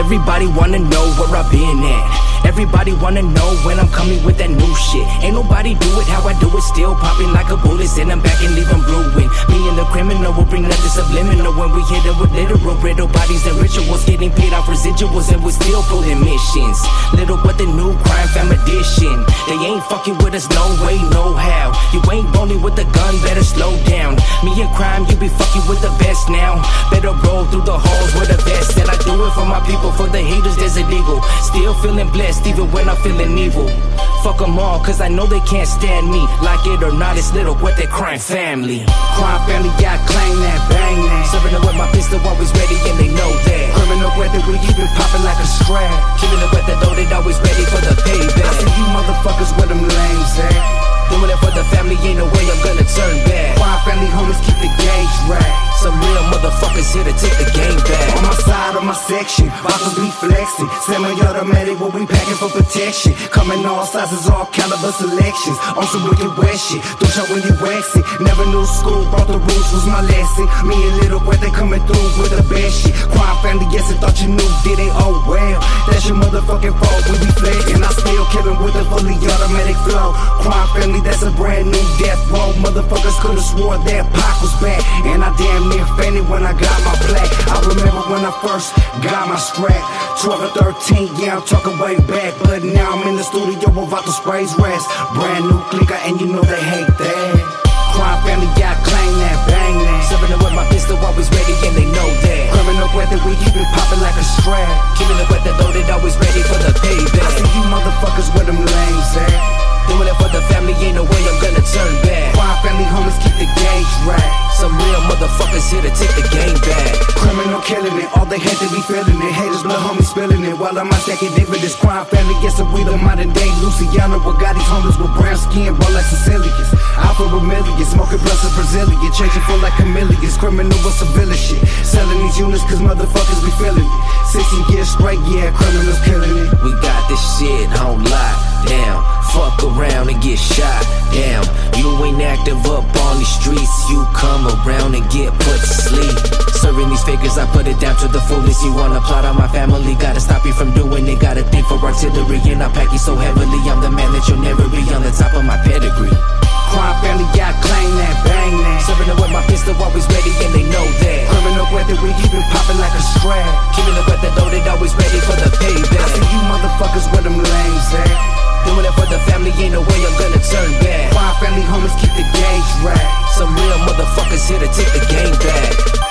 Everybody wanna know where I've been at. Everybody wanna know when I'm coming with that new shit. Ain't nobody do it how I do it, still popping like a bullet. Send them back and leave them brewing. Me and the criminal will bring nothing subliminal when we hit them with literal riddle bodies and rituals. Getting paid off residuals and we're still pulling missions. Little what the new crime fam edition. They ain't fucking with us, no way, no how. You ain't rolling with the gun, better slow down. Me and crime, you be fucking with the best now. Better roll through the halls with the best. And I do it for my people, for the haters, there's a eagle. Still feeling blessed even when I'm feeling evil. Fuck them all, cause I know they can't stand me. Like it or not, it's little what they crime family. Crime family, yeah, I claim that, bang that. Serving them with my pistol, always ready and they know that. Criminal weather, we keep it popping like a strap. Killing it with the loaded, always ready for the payback. I see you motherfuckers where them lames at. Doing it for the family, ain't no way I'm gonna turn back. Crime family homies keep the gauge right. Some real motherfuckers here to take the game back. On my side of my section, bottles be flexing. Semi-automatic, what we packing for protection. Coming all sizes, all caliber selections. On some wicked wet shit, don't show when you wax it. Never knew school, brought the rules, was my lesson. Me and Little Wet, they coming through with the best shit. Crime family, yes, I thought you knew, did it? Oh well, that's your motherfucking fault. We be flexing, I still killing with a fully automatic flow. Crime family, that's a brand new death row. Motherfuckers could've swore that Pac was back, and I damn near fainted when I got my plaque. I remember when I first got my strap, 12 or 13, yeah, I'm talking way back. But now I'm in the studio with Vato Sprays rest. Brand new clicker, and you know they hate that. Crime family, yeah, I claim that, bang that. Serving it with my pistol, always ready, and they know that. Criminal weather, we keep it popping like a strap. Killing it with the loaded, always ready for the payback. I see you motherfuckers where them lames at. Doing it for the family, ain't no way I'm gonna turn back. Crime family homies keep the gauge right. Some real motherfuckers here to take the game back. Criminal killing it, all they hate to be feeling it. Haters, little homies spilling it. While I'm out stacking dividends, crime family gets a we the modern day Luciano. But got these homies with brown skin, ball like Sicilians. Alpha Romilians, smoking blunts of Brazilian. Changing for like chameleons, criminal with civilian shit. Selling these units cause motherfuckers be feeling it. 60 years straight, yeah, criminals killing it. We got this shit on lockdown. Fuck around and get shot down. You ain't active up on these streets, you come around and get put to sleep. Serving these fakers, I put it down to the fullest. You wanna plot on my family, gotta stop you from doing it. Gotta think for artillery, and I pack you so heavily. I'm the man that you'll never be on the top of my pedigree. Crime family, yeah, I claim that, bang that. Serving it with my pistol, always ready, and they know that. Criminal weather, we keep it popping like a strap. Killing it with the loaded, always ready for the payback. I see you motherfuckers where them lames at. Doing it for the family, ain't no way I'm gonna turn back. Crime family homies keep the gauge right. Some real motherfuckers here to take the game back.